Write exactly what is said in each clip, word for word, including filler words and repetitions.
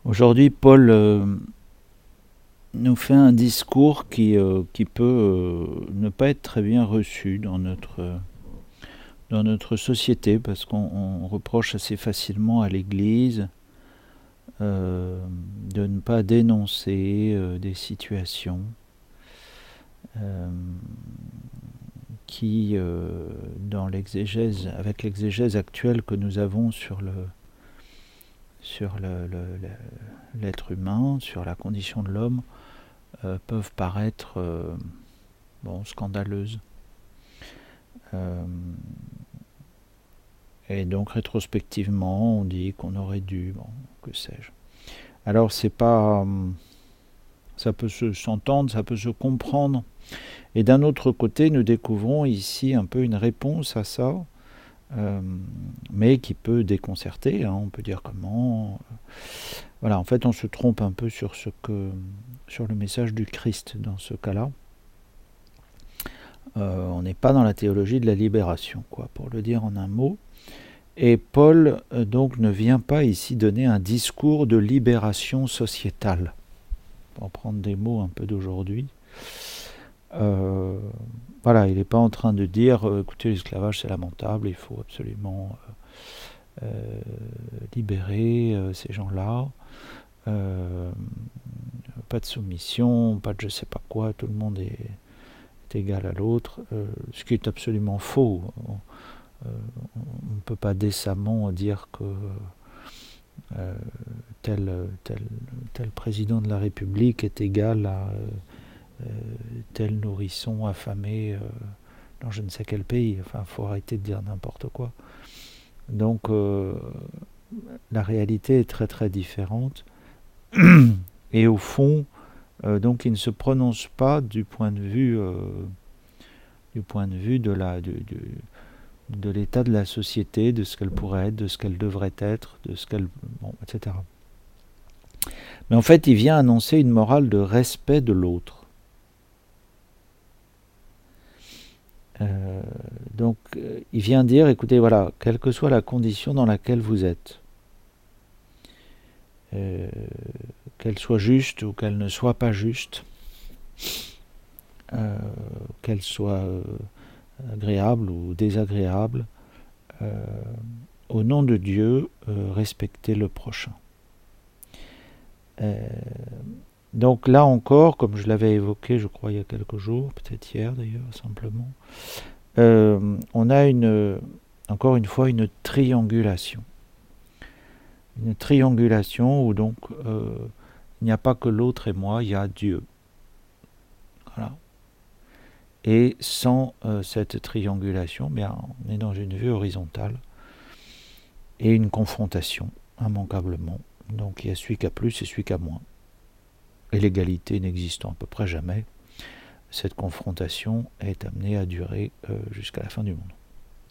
Aujourd'hui, Paul euh, nous fait un discours qui, euh, qui peut euh, ne pas être très bien reçu dans notre, euh, dans notre société, parce qu'on on reproche assez facilement à l'Église euh, de ne pas dénoncer euh, des situations euh, qui, euh, dans l'exégèse, avec l'exégèse actuelle que nous avons sur le sur le, le, le, l'être humain, sur la condition de l'homme, euh, peuvent paraître euh, bon, scandaleuses. Euh, et donc rétrospectivement, on dit qu'on aurait dû, bon, que sais-je. Alors c'est pas, ça peut se s'entendre, ça peut se comprendre. Et d'un autre côté, nous découvrons ici un peu une réponse à ça, euh, mais qui peut déconcerter. Hein, on peut dire comment. Voilà, en fait, on se trompe un peu sur ce que, sur le message du Christ dans ce cas-là. Euh, on n'est pas dans la théologie de la libération, quoi, pour le dire en un mot. Et Paul euh, donc ne vient pas ici donner un discours de libération sociétale, pour prendre des mots un peu d'aujourd'hui. Euh, voilà, il n'est pas en train de dire euh, écoutez, l'esclavage c'est lamentable, il faut absolument euh, euh, libérer euh, ces gens-là. Euh, pas de soumission, pas de je sais pas quoi, tout le monde est, est égal à l'autre, euh, ce qui est absolument faux. On ne peut pas décemment dire que euh, tel, tel, tel président de la République est égal à euh, tel nourrisson affamé euh, dans je ne sais quel pays. Enfin, il faut arrêter de dire n'importe quoi. Donc, euh, la réalité est très très différente. Et au fond, euh, donc, il ne se prononce pas du point de vue, euh, du point de vue de la, du, du, de l'état de la société, de ce qu'elle pourrait être, de ce qu'elle devrait être, de ce qu'elle, bon, et cetera. Mais en fait, il vient annoncer une morale de respect de l'autre. Euh, donc, euh, il vient dire, écoutez, voilà, quelle que soit la condition dans laquelle vous êtes, euh, qu'elle soit juste ou qu'elle ne soit pas juste, euh, qu'elle soit euh, agréable ou désagréable, euh, au nom de Dieu, euh, respectez le prochain. Euh, donc là encore, comme je l'avais évoqué, je crois, il y a quelques jours, peut-être hier d'ailleurs, simplement, euh, on a une, encore une fois une triangulation. Une triangulation où donc euh, il n'y a pas que l'autre et moi, il y a Dieu. Voilà. Et sans euh, cette triangulation, bien, on est dans une vue horizontale et une confrontation, immanquablement. Donc il y a celui qui a plus et celui qui a moins. Et l'égalité n'existant à peu près jamais, cette confrontation est amenée à durer euh, jusqu'à la fin du monde.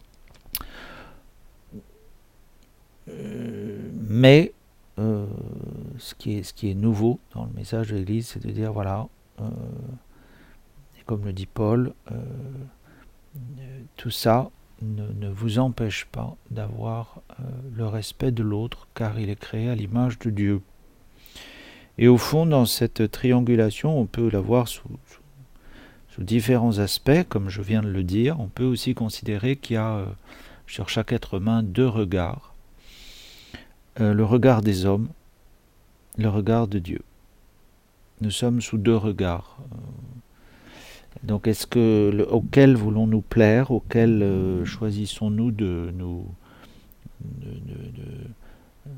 Euh, mais euh, ce, qui est, ce qui est nouveau dans le message de l'Église, c'est de dire voilà, euh, et comme le dit Paul, euh, tout ça ne, ne vous empêche pas d'avoir euh, le respect de l'autre, car il est créé à l'image de Dieu. Et au fond, dans cette triangulation, on peut la voir sous, sous, sous différents aspects, comme je viens de le dire. On peut aussi considérer qu'il y a euh, sur chaque être humain deux regards. Euh, le regard des hommes, le regard de Dieu. Nous sommes sous deux regards. Donc, est-ce que le, auquel voulons-nous plaire, auquel euh, choisissons-nous de nous de, de, de,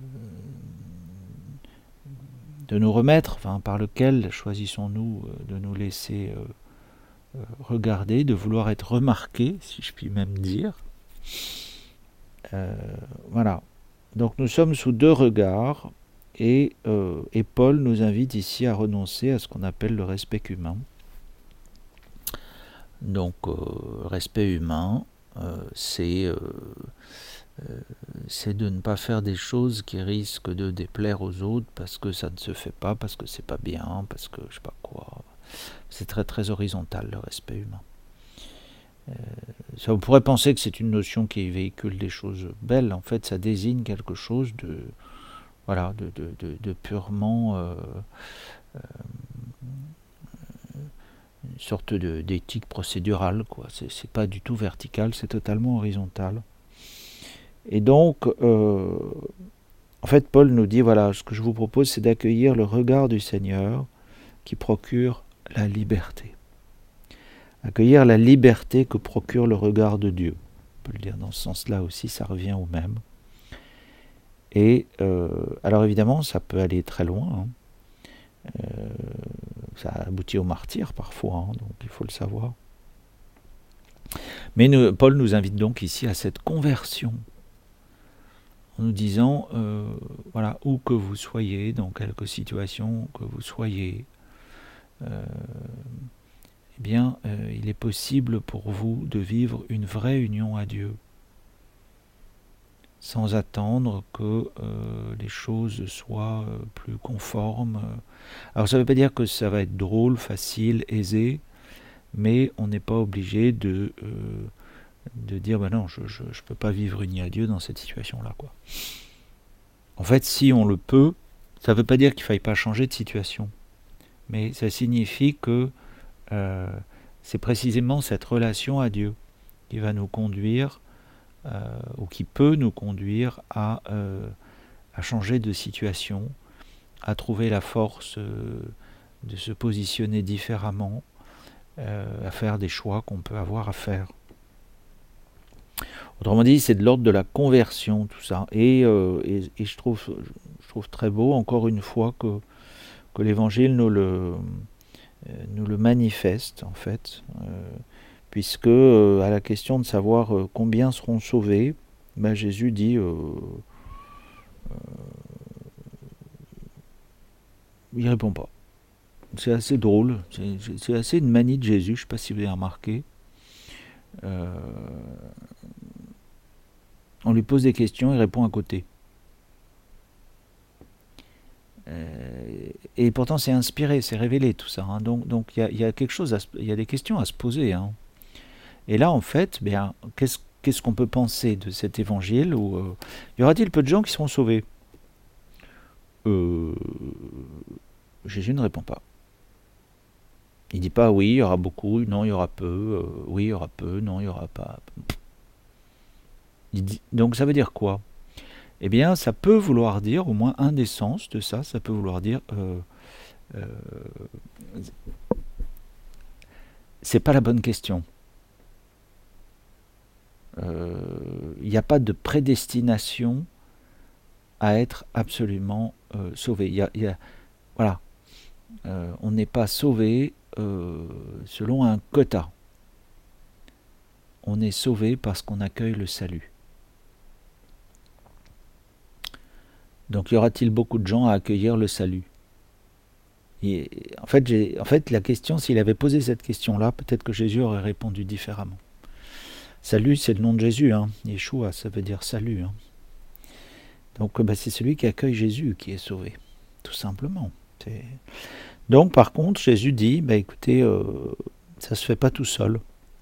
de nous remettre, enfin, par lequel choisissons-nous de nous laisser euh, regarder, de vouloir être remarqué, si je puis même dire. Euh, voilà. Donc nous sommes sous deux regards et, euh, et Paul nous invite ici à renoncer à ce qu'on appelle le respect humain. Donc euh, respect humain, euh, c'est, euh, euh, c'est de ne pas faire des choses qui risquent de déplaire aux autres parce que ça ne se fait pas, parce que c'est pas bien, parce que je sais pas quoi. C'est très très horizontal le respect humain. Euh, ça, on pourrait penser que c'est une notion qui véhicule des choses belles. En fait, ça désigne quelque chose de, voilà, de, de, de, de purement euh, euh, une sorte de, d'éthique procédurale, quoi. C'est, c'est pas du tout vertical, c'est totalement horizontal. Et donc, euh, en fait, Paul nous dit, voilà, ce que je vous propose, c'est d'accueillir le regard du Seigneur qui procure la liberté. Accueillir la liberté que procure le regard de Dieu. On peut le dire dans ce sens-là aussi, ça revient au même. Et euh, alors évidemment, ça peut aller très loin. Hein. Euh, ça aboutit au martyre parfois, hein, donc il faut le savoir. Mais nous, Paul nous invite donc ici à cette conversion, en nous disant, euh, voilà, où que vous soyez, dans quelque situation que vous soyez, euh, eh bien, euh, il est possible pour vous de vivre une vraie union à Dieu, sans attendre que euh, les choses soient euh, plus conformes. Alors ça ne veut pas dire que ça va être drôle, facile, aisé, mais on n'est pas obligé de, euh, de dire ben non, je ne peux pas vivre uni à Dieu dans cette situation-là, quoi. En fait, si on le peut, ça ne veut pas dire qu'il ne faille pas changer de situation, mais ça signifie que euh, c'est précisément cette relation à Dieu qui va nous conduire Euh, ou qui peut nous conduire à, euh, à changer de situation, à trouver la force euh, de se positionner différemment, euh, à faire des choix qu'on peut avoir à faire. Autrement dit, c'est de l'ordre de la conversion, tout ça. Et, euh, et, et je, trouve, je trouve très beau, encore une fois, que, que l'Évangile nous le, nous le manifeste, en fait. Euh, puisque euh, à la question de savoir euh, combien seront sauvés, ben Jésus dit euh, euh, il répond pas. C'est assez drôle, c'est, c'est assez une manie de Jésus, je ne sais pas si vous avez remarqué. Euh, on lui pose des questions, il répond à côté. Euh, et pourtant c'est inspiré, c'est révélé tout ça. Hein. Donc donc il y, y a quelque chose, il y a des questions à se poser. Hein. Et là, en fait, bien, qu'est-ce, qu'est-ce qu'on peut penser de cet évangile où, euh, y aura-t-il peu de gens qui seront sauvés ? euh, Jésus ne répond pas. Il ne dit pas oui, il y aura beaucoup, non, il y aura peu, euh, oui, il y aura peu, non, il n'y aura pas. Il dit, donc ça veut dire quoi ? Eh bien, ça peut vouloir dire, au moins un des sens de ça, ça peut vouloir dire euh, euh, c'est pas la bonne question. Il euh, n'y a pas de prédestination à être absolument euh, sauvé. Y a, y a, voilà, euh, on n'est pas sauvé euh, selon un quota. On est sauvé parce qu'on accueille le salut. Donc y aura-t-il beaucoup de gens à accueillir le salut ? Et, en, fait, j'ai, en fait, la question, s'il avait posé cette question-là, peut-être que Jésus aurait répondu différemment. Salut, c'est le nom de Jésus, hein. Yeshua, ça veut dire salut. Hein. Donc, bah, c'est celui qui accueille Jésus qui est sauvé, tout simplement. C'est... Donc, par contre, Jésus dit, bah, écoutez, euh, ça ne se fait pas tout seul.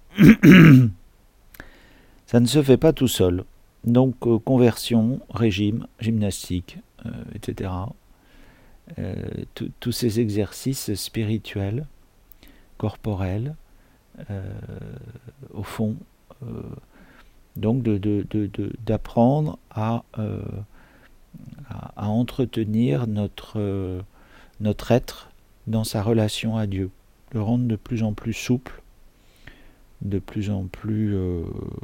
Ça ne se fait pas tout seul. Donc, euh, conversion, régime, gymnastique, euh, et cetera. Euh, tous ces exercices spirituels, corporels, euh, au fond, Euh, donc de, de, de, de, d'apprendre à, euh, à, à entretenir notre, euh, notre être dans sa relation à Dieu, le rendre de plus en plus souple, de plus en plus euh,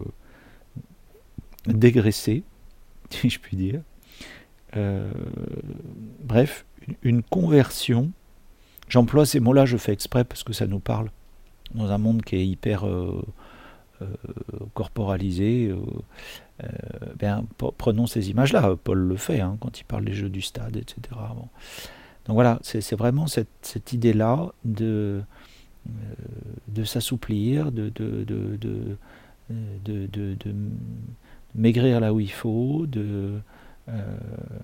dégraissé, si je puis dire. Euh, bref, une conversion, j'emploie ces mots-là, je fais exprès parce que ça nous parle, dans un monde qui est hyper... Euh, Euh, corporalisé, euh, euh, ben, prenons ces images-là. Paul le fait hein, quand il parle des jeux du stade, et cetera. Bon. Donc voilà, c'est, c'est vraiment cette, cette idée-là de, euh, de s'assouplir, de, de, de, de, de, de, de maigrir là où il faut, de, euh,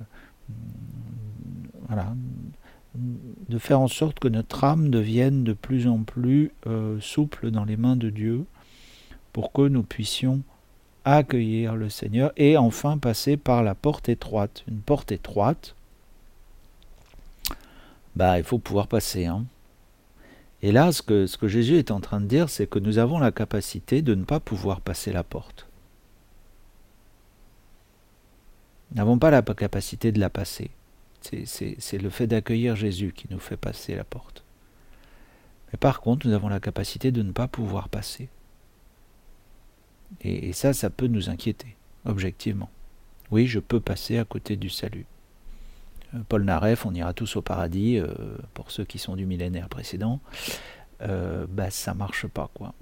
voilà, de faire en sorte que notre âme devienne de plus en plus euh, souple dans les mains de Dieu, pour que nous puissions accueillir le Seigneur et enfin passer par la porte étroite. Une porte étroite, bah, il faut pouvoir passer. Hein. Et là, ce que, ce que Jésus est en train de dire, c'est que nous avons la capacité de ne pas pouvoir passer la porte. Nous n'avons pas la capacité de la passer. C'est, c'est, c'est le fait d'accueillir Jésus qui nous fait passer la porte. Mais par contre, nous avons la capacité de ne pas pouvoir passer. Et, et ça, ça peut nous inquiéter, objectivement. Oui, je peux passer à côté du salut. Euh, Paul Naref, on ira tous au paradis, euh, pour ceux qui sont du millénaire précédent, euh, bah, ça marche pas, quoi.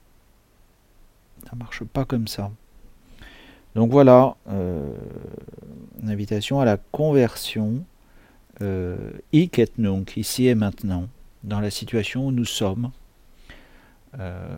Ça marche pas comme ça. Donc voilà, euh, une invitation à la conversion, euh, hic et nunc, ici et maintenant, dans la situation où nous sommes, euh,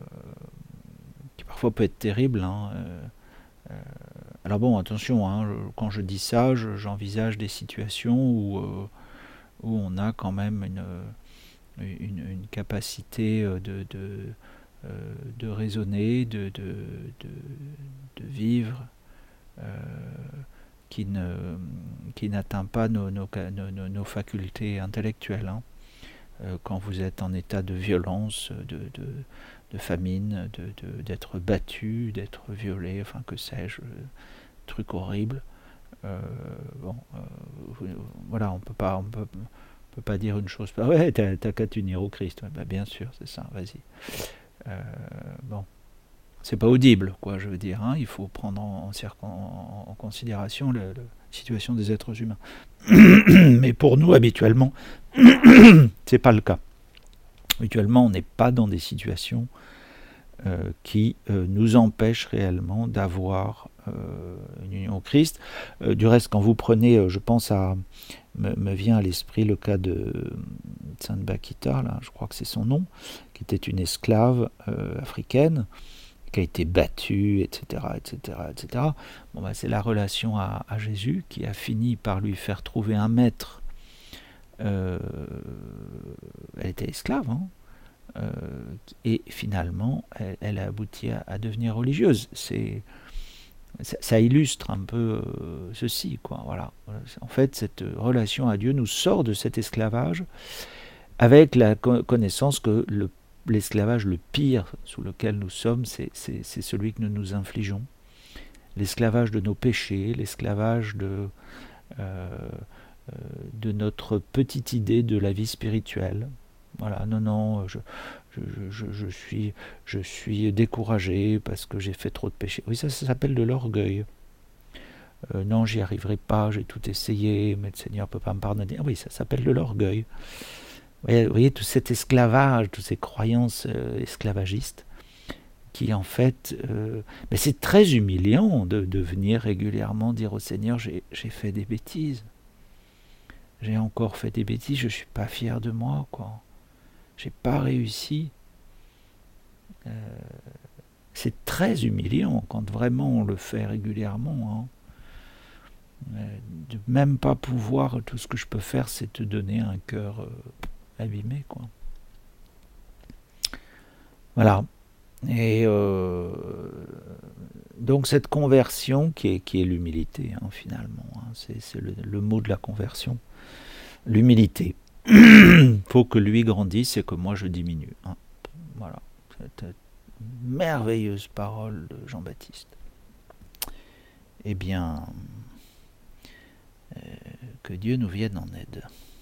qui parfois peut être terrible. Hein, euh, euh, alors bon, attention, hein, je, quand je dis ça, je, j'envisage des situations où, euh, où on a quand même une, une, une capacité de, de, euh, de raisonner, de, de, de, de vivre, euh, qui, ne, qui n'atteint pas nos, nos, nos, nos facultés intellectuelles. Hein. Euh, quand vous êtes en état de violence, de, de, de famine, de, de, d'être battu, d'être violé, enfin que sais-je, truc horrible. Euh, bon, euh, vous, voilà, on peut pas, on peut, on peut pas dire une chose. Ouais, t'as, t'as qu'à t'unir au Christ. Ouais, bah, bien sûr, c'est ça. Vas-y. Euh, bon. C'est pas audible, quoi, je veux dire. Hein. Il faut prendre en, en, en, en considération la situation des êtres humains. Mais pour nous, habituellement, c'est pas le cas. Habituellement, on n'est pas dans des situations euh, qui euh, nous empêchent réellement d'avoir euh, une union au Christ. Euh, du reste, quand vous prenez, euh, je pense à, me, me vient à l'esprit le cas de Sainte Bakita, là, je crois que c'est son nom, qui était une esclave euh, africaine, qui a été battue, et cetera, et cetera, et cetera. Bon, bah, c'est la relation à, à Jésus qui a fini par lui faire trouver un maître. Euh, elle était esclave, hein, euh, et finalement, elle, elle a abouti à, à devenir religieuse. C'est, ça, ça illustre un peu euh, ceci, quoi. Voilà. En fait, cette relation à Dieu nous sort de cet esclavage avec la connaissance que le l'esclavage le pire sous lequel nous sommes, c'est, c'est, c'est celui que nous nous infligeons. L'esclavage de nos péchés, l'esclavage de, euh, de notre petite idée de la vie spirituelle. Voilà, non, non, je, je, je, je, suis, je suis découragé parce que j'ai fait trop de péchés. Oui, ça, ça s'appelle de l'orgueil. Euh, non, j'y arriverai pas, j'ai tout essayé, mais le Seigneur ne peut pas me pardonner. Ah oui, ça s'appelle de l'orgueil. Vous voyez, tout cet esclavage, toutes ces croyances euh, esclavagistes, qui en fait, euh, mais c'est très humiliant de, de venir régulièrement dire au Seigneur, j'ai, j'ai fait des bêtises, j'ai encore fait des bêtises, je suis pas fier de moi, quoi, j'ai pas réussi. Euh, c'est très humiliant quand vraiment on le fait régulièrement. Hein. Euh, de même pas pouvoir, tout ce que je peux faire, c'est te donner un cœur euh, abîmé, quoi. Voilà. Et euh, donc cette conversion qui est, qui est l'humilité, hein, finalement, hein, c'est, c'est le, le mot de la conversion, l'humilité. Il faut que lui grandisse et que moi je diminue. Hein. Voilà, cette merveilleuse parole de Jean-Baptiste. Eh bien, euh, que Dieu nous vienne en aide.